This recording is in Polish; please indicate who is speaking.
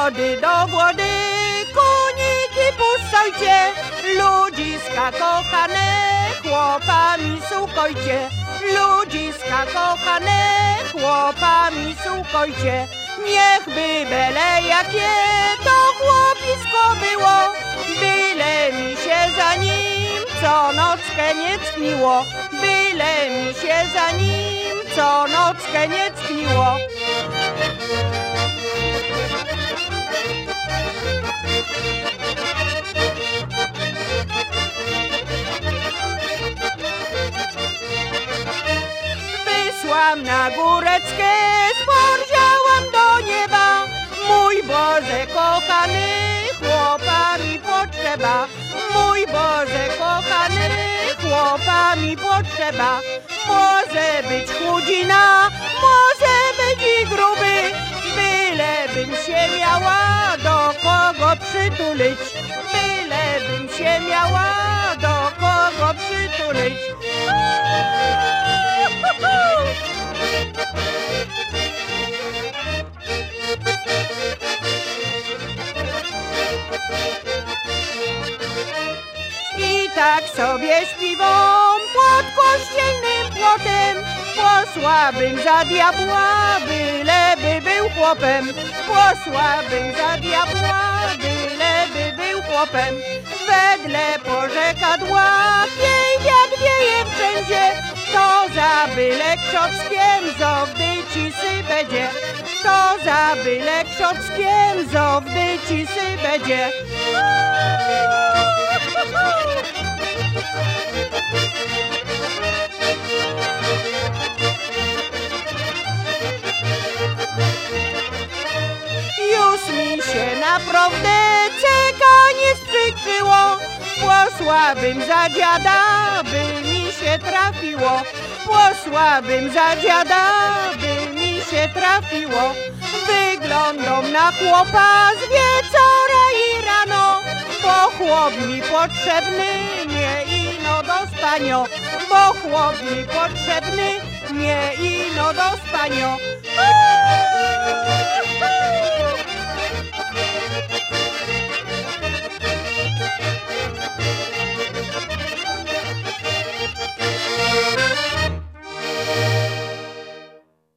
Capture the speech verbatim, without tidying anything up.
Speaker 1: wody do wody, koniki puszczajcie, ludziska kochane, chłopami sukojcie, ludziska kochane, chłopami sukojcie. Niechby byle jakie to chłopisko było, byle mi się za nim co nockę nie tkniło, byle mi się za nim co nockę nie tkniło. Wysłam na góreczkę, spojrzałam do nieba, mój Boże kochany, chłopami potrzeba, mój Boże kochany, chłopami potrzeba. Może być chudzina, może być i gruby, bylebym się miała do kogo przytulić, bylebym się miała do kogo przytulić. I tak sobie śpiwą pod kościelnym płotem, posłabym za diabła, byleby był chłopem, posłabym za diabła, byleby był chłopem. Wedle porzekadła wiej wiatr wieje wszędzie, to za byle ksiądzkiem zowdy cisy będzie, to za byle ksiądzkiem zowdy cisy będzie. Już mi się naprawdę czekanie sprzykrzyło, posłabym za dziada, by mi się trafiło, posłabym za dziada, by mi się trafiło. Wyglądam na chłopa z wieczora i rano, bo chłop mi potrzebny, nie ino do spanio, bo chłop mi potrzebny, nie ino do spanio.